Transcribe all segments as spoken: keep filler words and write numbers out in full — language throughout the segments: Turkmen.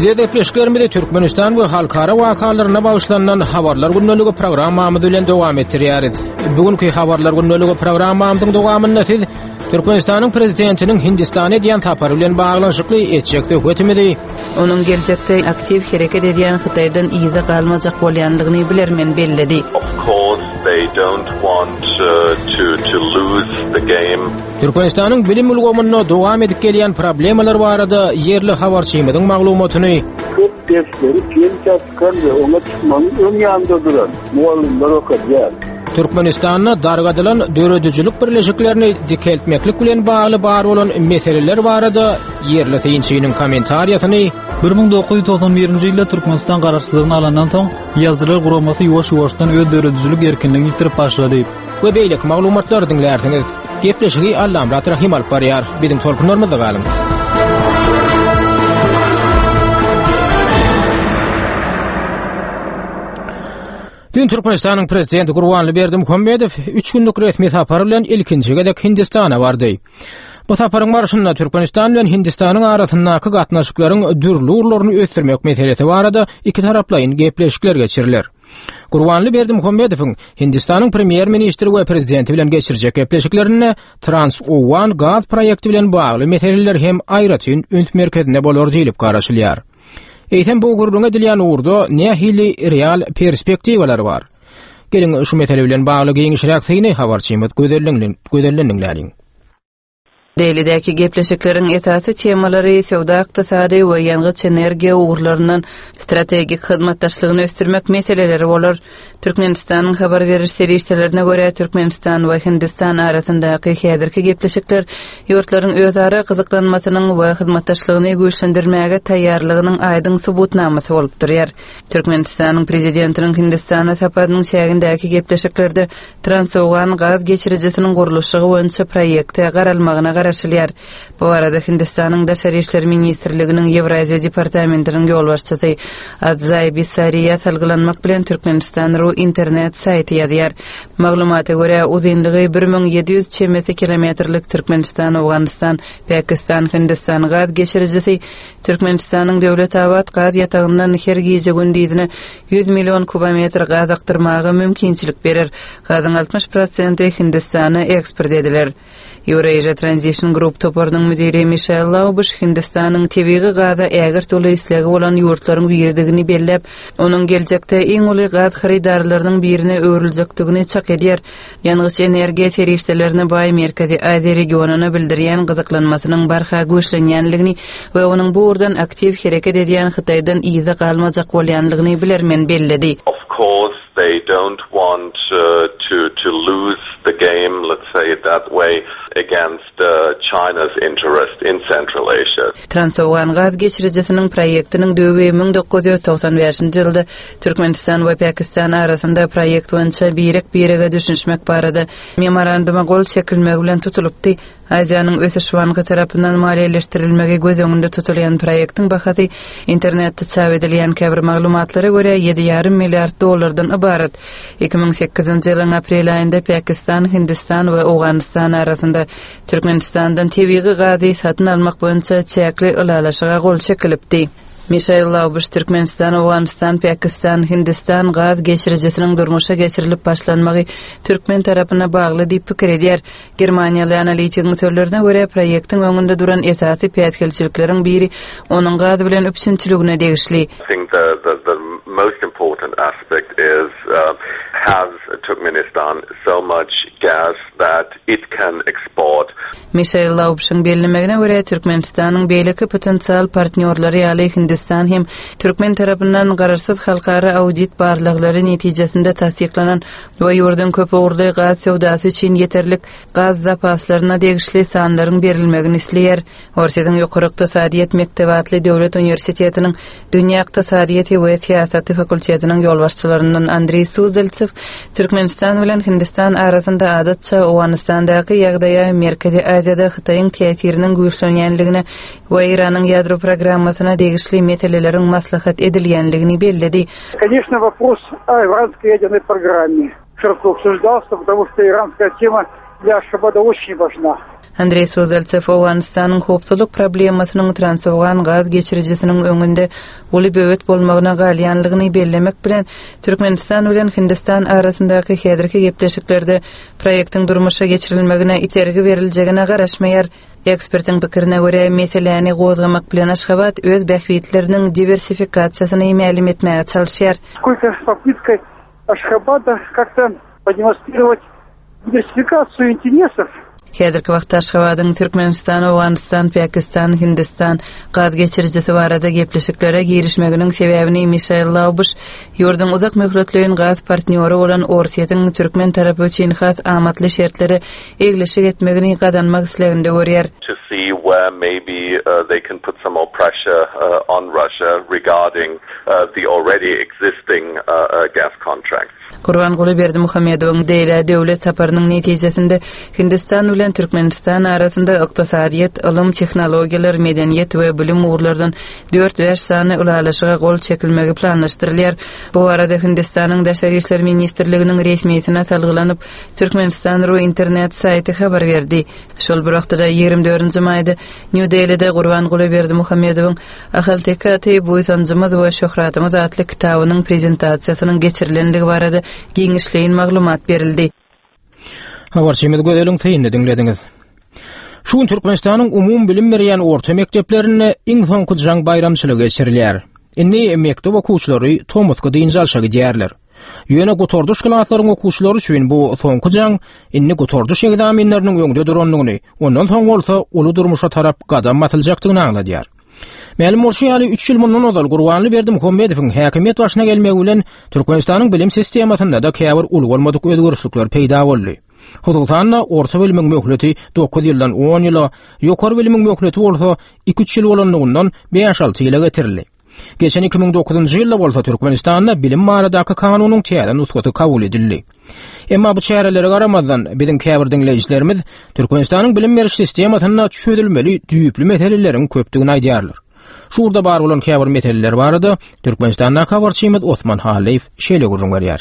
Bizde de peşkerimizde Türkmenistan ve halkara vakalarına bağışlanan habarlar günnölüğü programmamız bilen dowam ettirýäris. Bugünkü habarlar günnölüğü programmamyzyň dowamynda siz Türkmenistan'ın prezidentinin Hindistan'a diýen tapary bilen baglanşykly etjek söhbetimizi. Onun gelecekte aktiv hereket edýän Hytaýdan ýyda galmajak bolýandygyny bilermen bellidi. Of course they don't want uh, to to lose the game. Türkmenistan'ın bilim ulgamyna dowam edip gelýän problemalar barada yerli habarçymyzyň maglumatyny köp dersleri piýançatkan we oňa çykmanyň öň ýanynda duran muallimler okadýar. Türkmenistan'a dargadylan döredüjilik birleşiklerini dikeltmeklik bilen bagly bar bolan meseleler barada yerli synçynyň kommentariýasyny bir ming dokuz ýüz toksan birinji ýylda Türkmenistan garaşsyzlygyny alandan soň ýazgylar guramasy ýuwaş-ýuwaşdan öz döredüjilik erkinligini ýitirip başlady. We beýlik maglumatlar dinlersiňiz. Gepleşigi Allam Rahim alyp barýar. Biziň tolkunlarymyzda galyň. Dün Türkmenistan'ın prezidenti Gurbanly Berdimuhammedow üç günlük resmi tapary bilen ilkinji gedek Hindistana bardy. Bu taparyň barşynda Türkmenistan bilen Hindistan'yň arasyndaky gatnaşyklaryň dürli urlaryny ösdürmek meselesi barada iki taraplaryň gepleşikler geçiriler. Gurbanly Berdimuhammedowyň Hindistan'yň premier ministri we prezidenti bilen geçirjek gepleşiklerine Trans O bir gaz proýekti bilen bagly meseleler hem aýratyn üns merkezinde bolar diýilip garaşylýar. Eýtem bu gurruna edilýän urda nähili real perspektiwalar bar. Gelin şu mesele bilen bagly giňişirek syny habarçymyz gözellendiňler. Deylidäki gepleşikleriň esasy temalary sowda ykdysady we ýangyç energiýa ugurlarynyň strategik hyzmatdaşlygyny ösdürmek meseleleri bolar. Türkmenistanyň habar beriş serýetlerine görä Türkmenistan we Hindistan arasyndaky häzirki gepleşikler ýurtlaryň özara gyzyklanmasynyň we hyzmatdaşlygyny güýçlendirmäge taýýarlygynyň aýdyň subutnamasy bolup durýar. Türkmenistanyň prezidentiniň Hindistana saparynyň şägindäki gepleşiklerde Trans-Owan gaz geçiricisiniň gurulşy boýunça proýekte garalmagyna garaşylýar. Bu arada Hindistanyň Daşary işler ministrliginiň Ýewraziýa departamentiniň ýol başçysy Adzay Bisariýa salgylanmak bilen Türkmenistan internet saýty ýazýar. Maglumata görä uzunlygy bir ming ýedi ýüz çemesi kilometrlik Türkmenistan, Awganistan, Pakistan, Hindistan gaz geçiricisi Türkmenistanyň döwlet awat gaz ýatagyndan her gece gündizine yüz milyon kubometr gaz aktyrmagy mümkinçilik berer. Gazyň altmış prosenti Hindistana eksport ediler. Eurasia Transition Group toparynyň müdiri Michelle Laubush Hindistanyň tebigy gaza äger toly islegi bolan ýurtlaryň birdigini bellep, onuň geljekde iň uly gaz harydarlarynyň birine öwriljekdigini çak edýär. Ýangyç energiýa serýetlerine baý Merkezi Aziýa regionuny bildirýän gyzyklanmasynyň barha güýçlenýänligini we onuň bu urdan aktiv hereket edýän Hytaýdan ýyda galmajak bolýanlygyny bilermen bellidi. Of course they don't want uh, to to lose the game, let's say it that way, against uh, China's interest in Central Asia. Trans-Owan gaz geçiricisiniň proýektiniň döwü bir ming dokuz ýüz toksan beşinji ýylda Türkmenistan we Pakistan arasynda proýekt boýunça birek birege düşünmek barada memoranduma gol çekilmegi bilen tutulupdy. Aziýanyň ösüş banky tarapyndan maliýeleşdirilmegi göz öňünde tutulýan proýektiň bahasy internetde çap edilýän käbir maglumatlara görä ýedi ýarym milliard dollardan ibarat. iki ming sekizinji ýylyň aprel aýynda Pakistan, Hindistan we Awganistan arasynda Türkmenistandan tebigy gazy satyn almak boýunça çäkli ulalaşyga gol çekilipdi. Michelle Laubush Türkmenistan, Awganistan, Pakistan, Hindistan gaz geçiricisiniň durmuşa geçirilip başlanmagy Türkmen tarapyna bagly diýip pikir edýär. Germaniýaly analitikň sözlerine görä proýektiň öňünde duran esasy päýtgelçilikleriň biri onuň gaz bilen öpüşünçiligine degişli. I think the, the, the most important aspect is uh, has Turkmenistan so much gas that it can export. Michelle Laubush'un bellemegine görä Türkmenistanyň beýleki potensial partnýorlary ýaly Hindistan hem Türkmen tarapyndan garaşsyz halkara audit barlyklary netijesinde tasdiklanan we ýurdun köp ugurly gaz sowdasy üçin ýeterlik gaz zapaslaryna degişli sanlaryň berilmegini isleýär. Orsiýanyň ýokary ykdysadyýet mektebatly döwlet uniwersitetiniň dünýä ykdysadyýety we siýasaty fakultetiniň ýol başçylaryndan Andrey Suzdeltsev Türkmenistan bilen Hindistan arasynda adatça Awganistandaky ýagdaýa Merkezi Aziýada Hytaýyň täsiriniň güýçlenýänligine we Iranyň ýadro programmasyna degişli meseleleriň maslahat edilýänligini bellidi. Конечно, вопрос о иранской ядерной программе широко обсуждался, потому что иранская тема Aşgabatda oşy başına. Andrey Sozaltsev Awganistanyň howpsuzlyk problemasynyň transowgan gaz geçiricisiniň öňünde uly böwet bolmagyna galýanlygyny bellemek bilen Türkmenistan bilen Hindistan arasyndaky häzirki gepleşiklerde proýektiň durmuşa geçirilmegine itergi berilejegine garaşmaýar. Ekspertiň pikirine görä, meseleni gozgamak bilen Aşgabat öz bähwitleriniň diversifikasiýasyny ma'lum etmäge çalyşýar. Сколько попытка Ашхабада как-то продемонстрировать диверсификацию интересов. Häzirki wagtda Aşgabatyň Türkmenistan, Awganistan, Pakistan, Hindistan gaz geçiricisi barada gepleşiklere girişmeginiň sebäbini Michail Laubush, ýurdun uzak möhletleýän gaz partnýory bolan Orsiýatyň Türkmen tarapy üçin has amatly şertleri egleşik etmegini gadanmak isleginde görýär. To see where maybe uh, they can put some more pressure uh, on Russia regarding uh, the already existing uh, uh, gas contracts. Gurbanguly Berdimuhammedowyň deýle döwlet saparynyň netijesinde Hindistan bilen Türkmenistan arasynda ykdysadyýet, ilm, tehnologiýalar, medeniýet we bilim ugrlaryndan dört beş sany ulalaşyga gol çekilmegi planlaşdyrylýar. Bu arada Hindistanyň Daşary işler ministrliginiň resmiýetine salgylanyp Türkmenistan ru internet saýty habar berdi. Şol bir wagtda ýigirme dördünji maýda New Delhi'de Gurbanguly Berdimuhammedowyň Ahaltekaty bu sanjymyz we şöhratymyz atly kitabynyň prezentasiýasynyň geçirilenligi barada giňişleýin maglumat berildi. Habarçymyz gözelüň teýinini dinlediňiz. Şu gün Türkmenistanyň umum bilim berýän orta mekdeplerine iň soňky jaň bayramçylygy geçirilýär. Inni mektep okuwçylary Tomuska diňjalşa gidýärler. Ýöne gotorduş klaslaryň okuwçylary üçin bu soňky jaň inni gotorduş egzaminleriniň öňde duranlygyny, ondan soň bolsa uly durmuşa tarap gadam atyljakdygyny aňladýar. Ma'lum bolşy üç ýyl mundan odal Gurbanly Berdimuhammedowyň häkimet başyna gelmegi bilen Türkmenistanyň bilim sistemasynda da käbir uly bolmadyk özgörüşlikler peýda boldy. Hudugtanna orta bilimiň möhleti dokuz ýyldan on ýyla, ýokary bilimiň möhleti bolsa iki üç ýyl bolanlygyňdan beş alty ýyla getirildi. Geçen iki ming dokuzunji ýylda bolsa Türkmenistanda bilim baradaky kanunyň täze nusgaty kabul edildi. Emma bu çärelere garamazdan biziň käbir dinleýijilerimiz Türkmenistanyň bilim beriş sistemasyna çözülmeli düýüpli meselelerin köpdigini aýdýarlar. Şurda bar bolan käbir meseleler barada Türkmenistanyň habarçymyz Osman Haliýew şeýle gurulýar.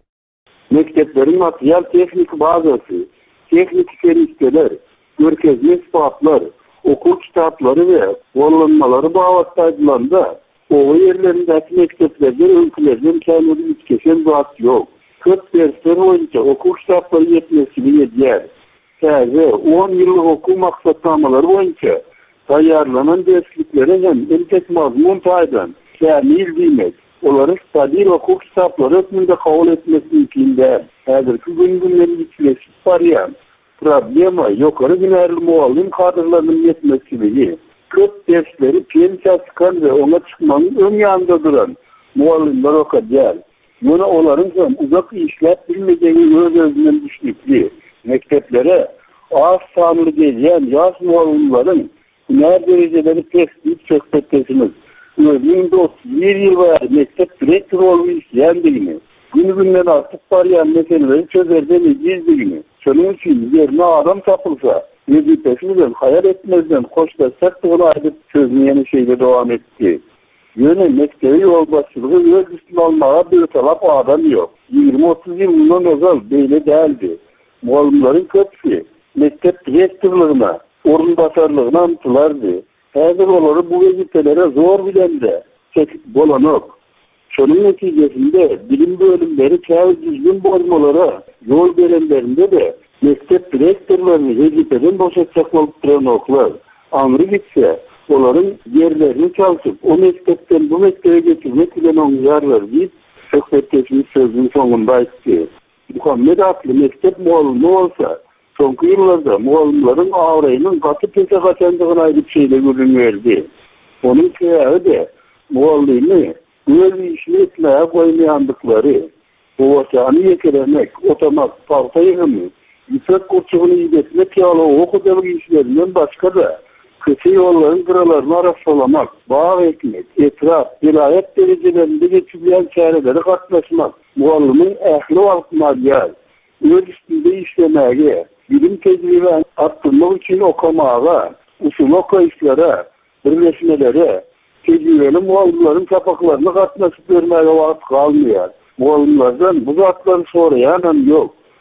Mekteplerin material teknik bazası, teknik servisler, görkezme spatlar, okul kitapları ve bollanmaları bağlattaydılarında o yerlerindeki mekteplerde öykülerden kendini içkeşen zat yok. Kırk dersler boyunca okul kitapları yetmesini yediler. Taze on yıllık okul maksatnamaları boyunca tayarlanan dersliklere hem elbet mazmun taydan kamil demek. Onları stabil okul kitapları hükmünde kabul etmesi mümkün değil. Häzirki günlerin içleşip barýan problema ýokary günärli muallim kadrlarynyň yetmezçiligi. Köp dersleri pensiýa çykan we ona çykmanyň öň ýanynda duran muallimler okadýar. Ýöne olaryň hem uzak işläp bilmegeni öz özünden düşnükli. Mekteplere az sanly gelýän ýaş muallimlaryň günär derejeleri tespit söhbetleşimiz. Özünün dost bir yıl var mektep direktör olmuş yendiğini, günü günden artık barıyan meseleleri çözerden edildiğini, şunun için yerine adam tapılsa, vazifesinden hayal etmezden hoşlaşsak da onu aydıp çözmeyen şeyle devam etti. Yöne mektebi yol başçılığı öz üstüne almaya bir talap adam yok. yirmi otuz yıl bundan özel böyle değildi. Muallimlerin köpüsü mektep direktörlüğüne, orun basarlığına anıtılardı. Häzir olary bu wezifelere zor bilende çekip bolanok. Şonun netijesinde bilim bölümleri käbir düzgün bozmalara yol berenlerinde de mektep direktörlerini wezifeden boşatjak bolup duranoklar. Anry gitse, olaryň yerlerini çalyp, o mektepden bu mektebe getirmek bilen oňýarlar diýip söhbetleşmiş sözüň soňunda aýtdy. Muhammed atly mektep muallimi bolsa, soňky ýyllarda muallimlaryň awraýynyň gaty pese gaçandygyny aýdyp şeýle görünýärdi. Onuň sebäbi de muallimi öz işini etmäge goýmaýandyklary, bu wagtyny ýekeremek, otamak, palta ýygamy, ýüksek kurçugyny ýetmek ýaly okudyk işlerinden başga da köçe ýollaryň gyralaryny araşdyrmak, bağ ekmek, etraf, vilayet derejelerinde geçirilýän çäreleri gatnaşmak, muallimiň ähli wagtynda öz üstünde işlemäge, bilim tecrübe arttırmak için okumağa, usul okuyuşlara, birleşmelere, tecrübeli muallimlerin kapaklarını katlaşıp vermeye vakit kalmıyor. Muallimlerden bu zatları sorayan yok.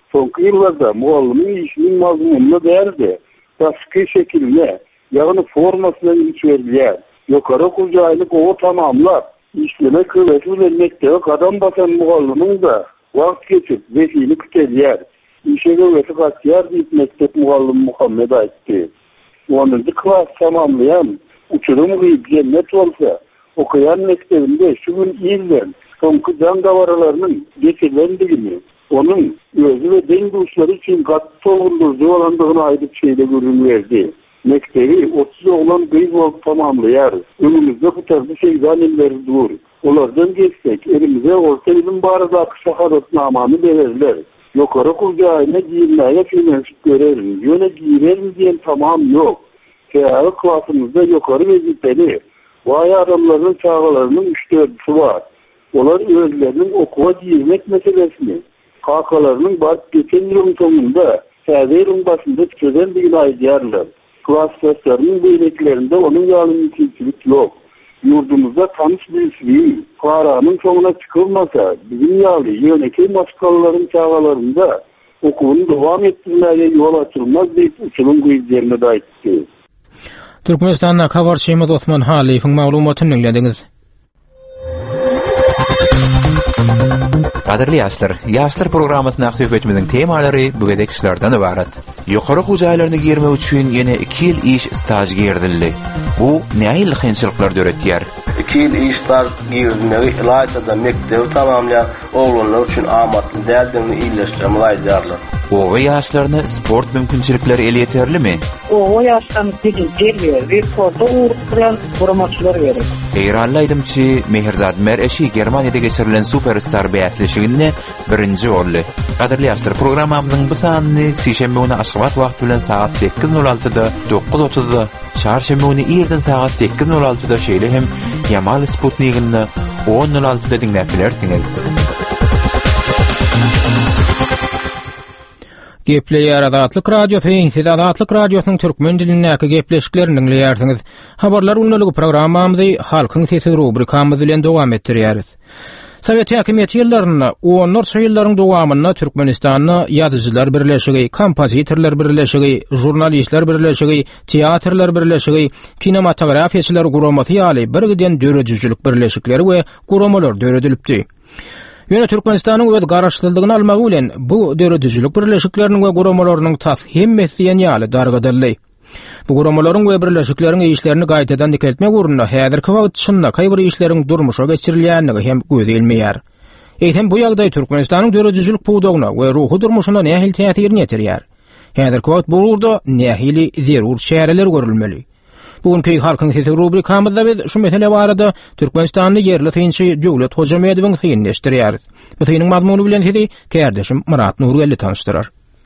Soňky ýyllarda mugallimyň işiniň mazmununa därdi. Başky şekilde, ýagny formasyna ýetirilýär. Ýokary okul jaýyny gowy tamamlap, işleme kıvveti bilen mektebe kadam basan mugallimyň da wagt geçip wekili kütelýär. İşe kıvveti gatýar diýip mektep mugallim Muhammed aýtdy. onuncu klas tamamlayan, uçurum gyýyp cennet bolsa, okuyan mektebinde şu gün ýyldan soňky jan gawaralarının geçilendigini, onun özü ve deň duşları için gatty tolgundurdy bolandygyny aýdyp şeýle görünýärdi. Mektebi otuz oglan gyýyp bolup tamamlaýar. Önümizde bu tarzda şeýdan illeri dur. Olardan geçsek, elimize orta ilim barada şahadatnamany bererler. Ýokary okul jaýyna giýilmäge finansip görerim. Ýöne giýerim diýen tamam ýok. Käýär klasymyzda ýokary wezipeli vay adamlaryň çağalarynyň üç dördüsi bar. Olar özlerinin okuwa giýmek meselesini kakalarynyň barıp geçen ýylyň soňunda täzeýiň başynda çözendigini aýdýarlar. Klas derslerinin beýleklerinde onun ýalyny tilkilik ýok. Yurdumuzda tanış birisi Karanın sonuna çıkılmasa bizim ýaly ýöneki maskalaryň çağalarında okuwyny dowam etdirmäge ýol açylmaz diýip uçurum güýjlerini de aýtdy. Türkmenistan'a Kavar Şeýmez Osman Haliýewiň maglumatyny dinlediňiz. Qadirli ýaşlar, ýaşlar programmasyna söhbetimiziň temalary bugünkü işlerden ibaret. Ýokary okuw jaýlaryny girmek üçin ýene iki ýyl iş staj girdildi. Bu näil kynçylyklar döretýär? iki ýyl iş staj girdilmegi ilaýda mektep tamamlayan oglanlar üçin amatly däldigini iýleşdirmeli aýdýarlar. O ýaşlaryny sport mümkinçilikleri ele ýeterlimi? O ýaşlaryny diýilýär, we sportda urduran promoçylar berer. Eýranlaýdymçy Mehirzad Mer eşi Germaniýada geçirilen superstar bäýatleşiginde birinji boldy. Qadirli ýaşlar, programmamyzyň bu sanyny sişembe güni aşgabat wagt bilen saat sekiz nol altyda, dokuz otuzda, çarşembe güni ýerden saat sekiz nol altyda şeýle hem Yamal Sputnik'inde on nol altyda dinläp bilersiňiz. Gepleýär Adatlyk Radio Feýnsiz Adatlyk Radiosynyň türkmen dilindäki gepleşiklerini dinleýärsiňiz. Habarlar ulanlygy programmamyzy Halkyň sesi rubrikamyz bilen dowam etdirýäris. Sowet häkimiýeti ýyllaryna onlar ýyllaryň dowamyna Türkmenistanyň ýazyjylar birleşigi, kompozitorlar birleşigi, jurnalistler birleşigi, teatrlar birleşigi, kinematografiýaçylar guramasy ýaly bir giden döredüjlük birleşikleri we guramalar döredilipdi. Ýöne Türkmenistanyň öz garaşdyrlygyny almagy bilen bu döredüjlük birleşikleriniň we guramalarynyň tashimmesi ýaly dargadyldy. Bu guramalaryň we birleşikleriň işlerini gaýtadan dikeltmek urunda häzirki wagtçynda kaýbir işleriň durmuşa geçirilýänligi hem gözelmeýär. Eýtem bu ýagdaý Türkmenistanyň döredüjlük puwdagyna we ruhy durmuşyna nähil täsirini ýetirýär. Häzirki wagt bu urda nähili zerur şäherler görülmeli. Bugünkü Halkyň sesi rubrikamyzda biz şu mesele barada Türkmenistanyň yerli synçy Döwlet Hojamedowyň synyny eşdirýäris. Bu synyň mazmuny bilen sizi kärdeşim Murat Nurgelli tanıştyrar.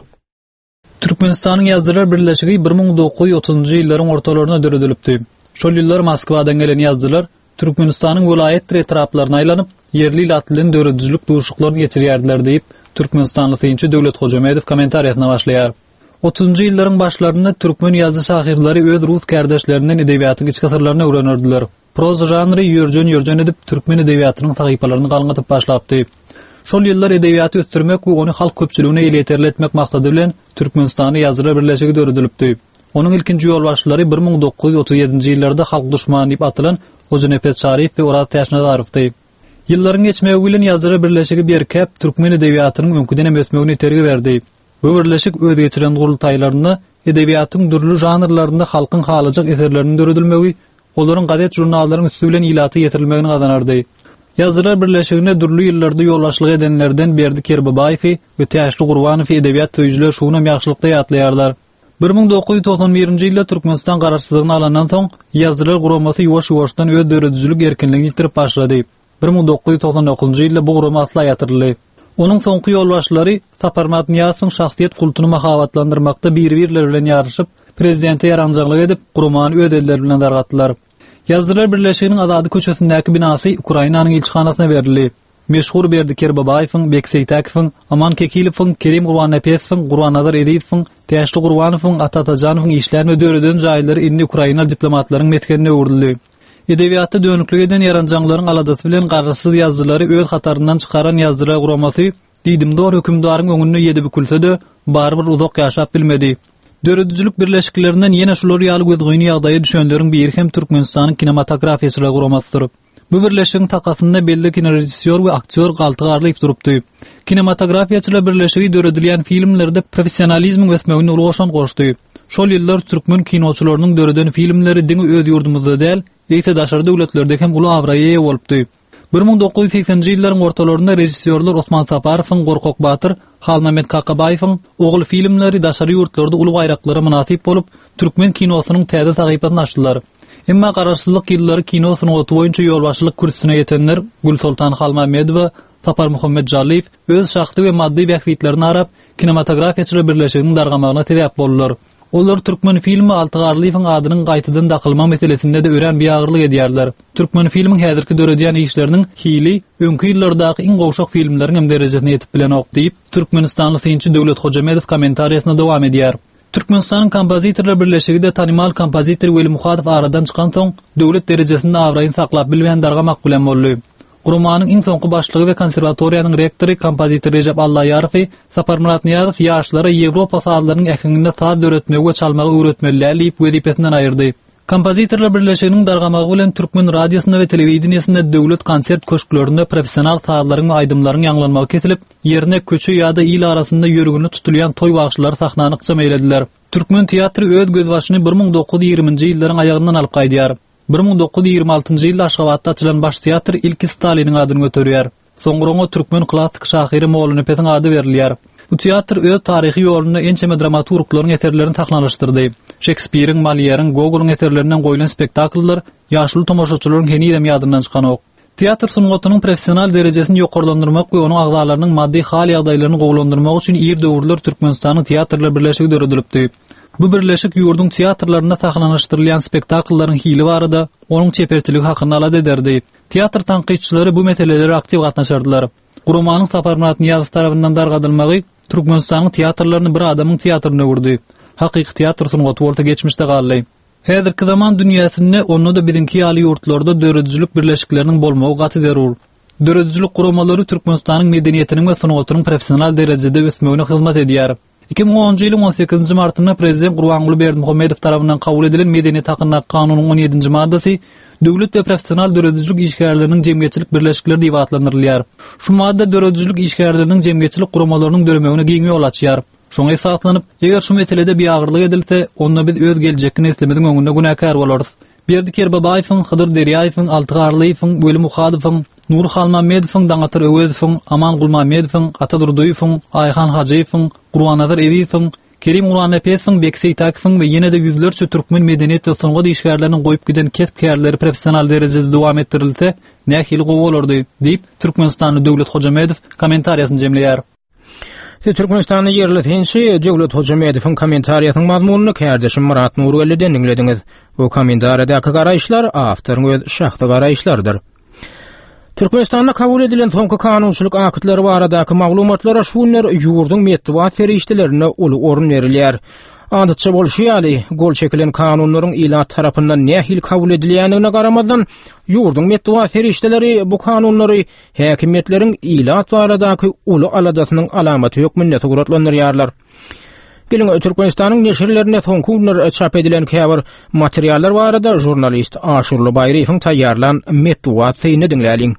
Türkmenistanyň ýazgylar birleşigi bir ming dokuz ýüz otuzynjy ýyllaryň ortalaryna döredilipdi. Şol ýyllar Moskwadan gelen ýazgylar Türkmenistanyň welaýet etraplaryna aýlanyp, yerli latlyň döredüjlük duşuklaryny geçirýärdiler diýip Türkmenistanly synçy Döwlet Hojamedow kommentariýasyna başlaýar. otuzynjy ýyllaryň başlarynda türkmen ýazgy şahyrlary öz rus kardeşlerinden edebiýatyň iç kasarlaryna öwrenirdiler. Proza janry ýörjen ýörjen edip türkmen edebiýatynyň sahypalaryny galňatyp başlapdy. Şol ýyllar edebiýaty ösdürmek we ony halk köpçüligine ýeterli etmek maksady bilen Türkmenistany ýazgylar birleşigi döredilipdi. Onuň ilkinji ýolbaşçylary bir ming dokuz ýüz otuz ýedinji ýyllarda halk düşmany diýip atylan Ozunepet Şarif we Urat Täşnazarovdy. Ýyllaryň geçmegi bilen ýazgylar birleşigi berkep türkmen edebiýatynyň öňküden ösmegine tergi berdi. Bu birleşik öz geçiren gurultaýlaryny edebiýatyň dürli janrlarynda halkyň halyjak eserlerini döredilmegi, olaryň gadet jurnallaryň üstü bilen ýylaty ýetirilmegini gazanardy. Ýazgylar birleşigine dürli ýyllarda ýolbaşçylyk edenlerden Berdi Kerbabaýew we Täşli Gurbanow edebiýat töýjüler şuňa ýaxşylykda ýatlaýarlar. bir ming dokuz ýüz toksan birinji ýylda Türkmenistan garaşsyzlygyny alandan soň ýazgylar guramasy ýuwaş-ýuwaşdan öz döredüjlük erkinligini ýitirip başlady. bir ming dokuz ýüz toksan dokuzynjy ýylda bu guramasy ýatyryldy. Onuň soňky ýolbaşçylary Saparmat Niýazowyň şahsiýet kultuny mahawatlandyrmakda bir-birleri bilen ýarşyp, prezidente ýaranjaglyk edip, gurmany öz elleri bilen dargatdylar. Ýazgylar birleşiginiň Azady köçesindäki binasy Ukrainanyň ilçihanasyna berildi. Meşhur Berdi Kerbabaýewiň, Bekseytakowyň, Aman Kekilowyň, Kerim Gurbanapetsowyň, Gurbanazar Ediýewiň, Täşli Gurbanowyň, Atatajanowyň işlerini döredän jaýlary inni Ukraina diplomatlaryň metkenine uğurldy. Edebiýatda dönüklük eden ýaranjaglaryň aladasy bilen garaşsyz ýazgylary öz hataryndan çykaran ýazgylar guramasy Diýdim dor hökümdaryň öňünde ýedi bükülse-de barbyr uzak ýaşap bilmedi. Döredüjlük birleşiklerinden ýene şular ýaly gözgüni ýagdaýa düşenleriň biri hem Türkmenistanyň kinematografiýaçylygy guramasdyr. Bu birleşigiň takasynda belli kinorejissor we aktyor galtygarlyp durupdy. Kinematografiýaçylar birleşigi döredilýän filmlerde professionalizm ösmegini ulgaşan goşdy. Şol ýyllar türkmen kinoçylarynyň döreden filmleri diňi öz ýurdumyzda däl, ýa-da daşary döwletlerde hem uly awraýa bolupdy. bir ming dokuz yüz seksenji ýyllaryň ortalarynda rejissyorlar Osman Saparowyň Gorkok Batyr, Halmamet Kakabaýewiň ogul filmleri daşary ýurtlarda uly baýraklara münasip bolup, türkmen kinosynyň täze sahypasyny açdylar. Emma garaşsyzlyk ýyllary kino sanaty boýunça ýolbaşçylyk kursuna ýetenler Gülsultan Halmamedow, Sapar Muhammed Jaliýew öz şahsy we maddi bähwitlerini arap kinematografiýaçylar birleşiginiň dargamagyna sebäp boldular. Onlar Türkmen filmi Altıgarlyýyň adynyň gaýtadan daqylma meselesinde de ören bir agyrlyk edýärler. Türkmen filmiň häzirki döredýän işleriniň hili, öňkü ýyllardaky iň gowşak filmleriň hem derejesine ýetip bilen ok diýip Türkmenistanly synçy Döwlet Hojamedow kommentariýasyna dowam edýär. Türkmenistanyň kompozitorlar birleşiginde tanymal kompozitor Weli Muhadow aradan çykan soň döwlet derejesinde awraýyn saklap bilmeýän dargamak bilen boldy. Gurumanyň iň soňky başlygy we konserwatoriýanyň rektory kompozitor Recep Allaýarow Sapar Murat Niýazow ýaşlara Ýewropa saatlarynyň ähenginde saat döretmegi we çalmagy öwretmeliler diýip wezipesinden aýyrdy. Kompozitorlar birleşiginiň dargamagy bilen Türkmen radiosunda we telewizionyasynda döwlet konsert köşklerinde professional saatlaryň we aýdymlaryň ýanglanmagy kesilip, ýerine köçü ýa-da il arasynda ýörgünü tutulýan toý wagşylary sahnanykça meýlediler. Türkmen teatry öz gözbaşyny bir ming dokuz yüz ýigrimiji ýyllaryň aýagyndan alyp gaýdýar. bir ming dokuz yüz ýigirme altyncy ýylda Aşgabatda açylan baş teatr ilki Staliniň adyny göterýär. Soňra Türkmen klassik şahyry Mowlanypet'iň ady berilýär. Bu teatr öz taryhy ýolunda ençeme dramaturglaryň eserlerini taklanlaşdyrdy. Shakespeare'iň, Molière'iň, Gogol'un eserlerinden goýulan spektakllar ýaşly tomoşaçylaryň henüýem ýadyndan çykan ok. Teatr sunugatynyň professional derejesini ýokarlandyrmak we onuň agzalarynyň maddi hal ýagdaýlaryny gowlandyrmak üçin ir döwürler Türkmenistanyň teatrlar birleşigi döredilipdi. Bu birleşik ýurdun teatrlarynda sahnalanyşdyrylýan spektaklaryň hili barada onuň çeperçiligi hakyna alad ederdi. Teatr tanqidçilary bu meseleleri aktiv gatnaşardylar. Gurumanyň Sapar Murat Niýazow tarapyndan dargadylmagy Türkmenistanyň teatrlaryny bir adamyň teatryna gurdy. Hakyky teatr sunugaty orta geçmişde galdy. Häzirki zaman dünýäsinde onu da birinki ýaly ýurtlarda döredüjlük birleşikleriniň bolmagy gaty derur. Döredüjlük gurumalary Türkmenistanyň medeniýetiniň we sunugatynyň professional derejede ösmegine hyzmat edýär. iki ming onunji ýylyň on sekizinji martynda Prezident Gurbanguly Berdimuhammedow tarapyndan kabul edilen Medeniýet hakyndaki kanunyň on ýedinji maddasy döwlet we professional döredüjlük işgärleriniň jemgyýetçilik birleşikleri diýip adlandyrylýar. Şu madda döredüjlük işgärleriniň jemgyýetçilik gurumalarynyň döremegine giňme ýol açýar. Şoňa esaslanyp, eger şu meselede bir agyrlyk edilse, onda biz öz geljekini eslemediň öňünde günäkär bolarys. Berdiker Babaýewiň, Hydyr Derýaýewiň, Altygarlyýewiň, Weli Muhadowyň, Nur Halmamedowyň, Daňatyr Öwezowyň, Aman Gulmamedowyň, Ata Durduýewiň, Aýhan Hajaýewiň, Gurbanazar Ezizowyň, Kerim Ulanapetsowyň, Bekse Itakowyň we ýene-de ýüzlerçe türkmen medeniýet we sunugat işgärlerini goýup giden kesip-kärleri professional derejede dowam etdirilse, nähili gowy bolardy, diýip Türkmenistanyň Döwlet Hojamedow kommentariýasyny jemleýär. Türkmenistanyň ýerli tinçi Döwlet Hojamedowyň kommentariýasynyň mazmunyny kärdeşim Murat Nurgeli'den dinlediňiz. Bu kommentariýadaky garaýşlar awtoryň öz şahsy garaýşlarydyr. Türkmenistanda kabul edilen soňky kanunçylyk aktlary baradaky maglumatlara şuňlar ýurdun medeniýet ferişdelerine uly orun berilýär. Adatça bolşýaly, gol çekilen kanunlaryň ilat tarapyndan nähil kabul edilýänine garamadan ýurdun medeniýet ferişdeleri bu kanunlary häkimetleriň ilat baradaky uly aladasynyň alamaty hökmünde suratlandyrýarlar. Gelin Türkmenistanyň neşirlerine soňky günler çap edilen käbir materiallar barada jurnalist Aşurly Baýryň taýýarlan medeniýet syny dinläliň.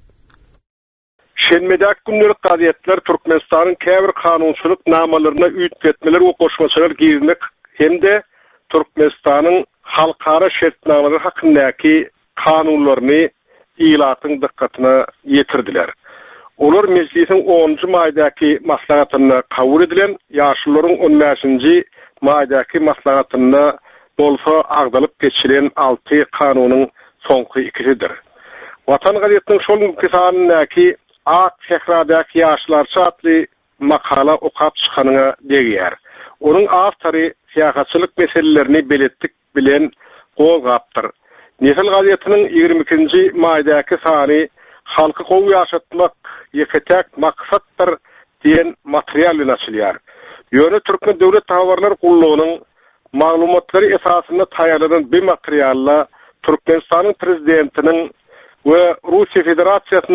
Şenmedak günlük gazetler Türkmenistanyň käbir kanunçylyk namalaryna üýtgetmeler we goşmaçylar gizmek hemde Türkmenistanyň halkara şertnamalary hakyndaky kanunlaryny ilatyň dikkatyna ýetirdiler. Olar meclisiň onunji maýdaky maslahatyna kabul edilen ýaşlaryň on beşinji maýdaky maslahatyna bolsa agdalyp geçilen alty kanunyň soňky ikisidir. Watan gazetiniň şol kisanyndaky Ak Fehradak ýaşlar çatly makala okap çykanyna degýär. Onuň awtory siýasatçylyk meselelerini beletdik bilen gowgapdyr. Nesil gazetiniň ýigirme ikinji maýdaky sany halky gow ýaşatmak ýeketek maksatdyr diýen material bilen açylýar. Ýöne Türkmen döwlet tawarlar gullugynyň maglumatlary esasyna taýýarlanan bir materialla Türkmenistanyň prezidentiniň we Russiýa Federasiýasynyň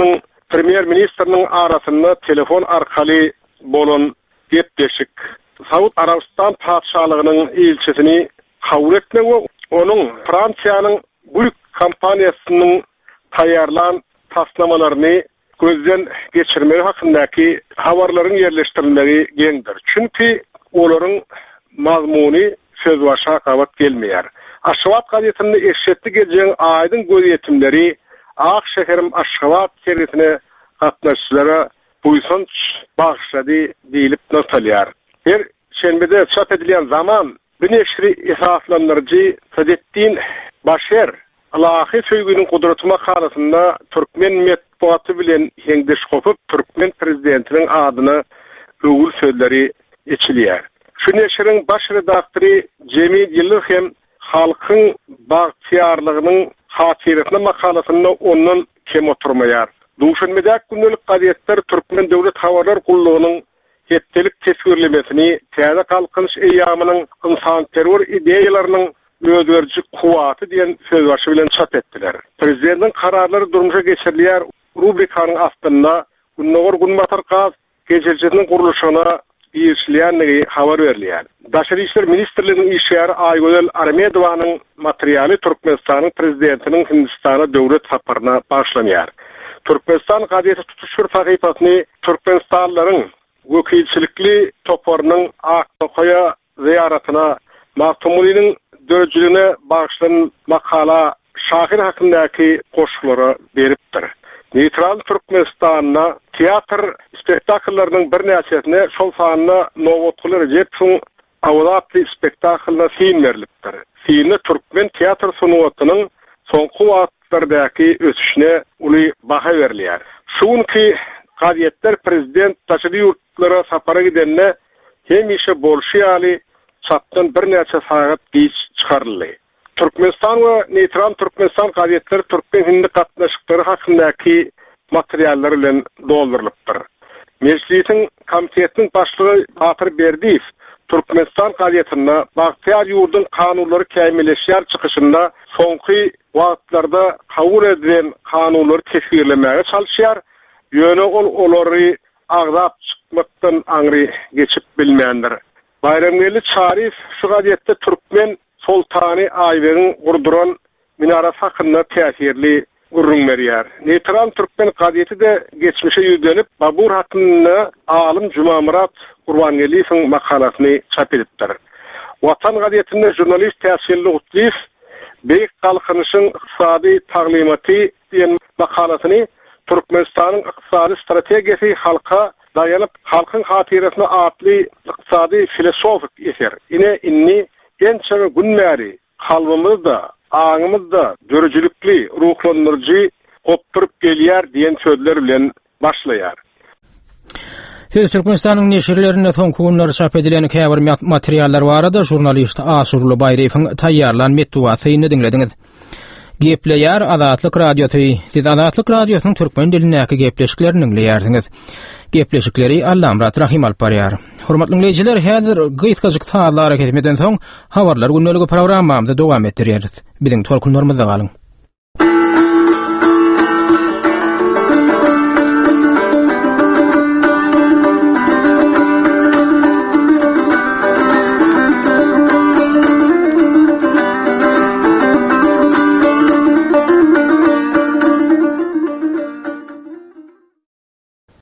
Premier Ministerinin arasında telefon arkalı bolan gepleşik Saud Arabistan padşahlığının elçisini kabul etmegi, onun Fransa'nın büyük kampanyasının tayarlan taslamalarını gözden geçirmegi hakındaki habarların yerleştirilmegi geňdir. Çünki olaryň mazmuni söz başa kabat gelmeýär. Aşgabat gazetinde eşitli gelýän aýdyň gözetimleri Ak şeherim Aşgabat şehrine gatnaşçylara buýsunç bagşlady diýilip notalýar. Her şenbede çap edilen zaman bir neşri esaslandırıcı Sadeddin Başer Alahi söýgüniň kudratyna karşysynda Türkmen metbuaty bilen hengdeş gopup Türkmen prezidentiniň adyny öwül sözleri içilýär. Şu neşriň baş redaktory Cemil Yıllık hem halkyň bagtyarlygynyň hatiretine makalasynda ondan kem oturmaýar. Duşanmedäk gündelik gazetler Türkmen Döwlet Habarlar Gullugynyň hetdelik tesvirlemesini, täze kalkınış eýamynyň insan terör ideýalarynyň ödörjü kuwaty diýen sözbaşy bilen çap etdiler. Prezidentiň kararlary durmuşa geçirilýär rubrikanyň astynda Günnäger Günbatar gaz geçirjiniň guruluşyna ýerçilýänligi habar berilýär. Daşary işler ministrliginiň işgäri Aýgözel Armedowanyň materialy Türkmenistanyň prezidentiniň Hindistana döwlet saparyna başlanýar. Türkmenistan gazeti tutuşur sahypasyny Türkmenistanlaryň wekilçilikli toparynyň Aktokoya ziyaretina Mahtumulinin dörjülüne bağışlanan makala şahir hakındaki koşulları beripdir. Neutral Türkmenistan'na tiyatr spektakllarının bir näçesine şol sanyna nowotkuly Recep'in awlatly spektaklına film berilipdir. Filmde Türkmen tiyatr sunuwatynyň soňky wagtlardaky ösüşine uly baha berilýär. Şunki gazetler prezident taşydy ýurtlara sapara gidenne hemişe bolşýaly çapdan bir näçe sagat geç çıkarıldy. Türkmenistan we Neutral Türkmenistan gazetleri Türkmen hindi gatnaşyklary hakyndaky materiallar bilen doldurylypdyr. Meclisiň komitetiniň başlygy Batır Berdiýew Türkmenistan gazetine bagtyar ýurduň kanunlary käýmeleşýär çykyşynda soňky wagtlarda kabul edilen kanunlary tesvirlemege çalyşýar. Ýöne ol olary agzap çykmakdan aňry geçip bilmeýändir. Bayramgeli Çarif şu gazetde Türkmen Sultany Aýbegiň gurduran minarat hakynda täsirli gurrun berýär. Neutral Türkmen gazeti de geçmişe ýüzlenip Babur hakynda alim Jumamurat Gurbangeliýewiň makalasyny çap edipdir. Watan gazetinde jurnalist täsirli Gutliýew beýik galkynyşyň ykdysady taglimaty diýen makalasyny Türkmenistanyň ykdysady strategiýasy halka dayanıp halkın hatiresine atlı iqtisadi filosofik eser. Ine inni gençe günleri kalbimizde, ağımızda dörücülükli, ruhlandırıcı opturup gelýär diýen sözler bilen başlaýar. Siz Türkmenistanyň neşirlerinde soňky günleri çap edilen käbir materiallar barada jurnalist Asurly Baýrewiň taýýarlan metduwasyny diňlediňiz. Gepleýär Azatlyk radiosu. Siz Azatlyk radiosynyň türkmen dilindäki gepleşiklerini dinleýärsiňiz. Gepleşikleri Allamrat Rahim alparýar. Hormatly dinleýijiler, häzir gysgaçyk saatlar hareket etmeden soň habarlar günneligi programmamyzda dowam etdirýäris. Biziň tolkunlarymyzda galyň.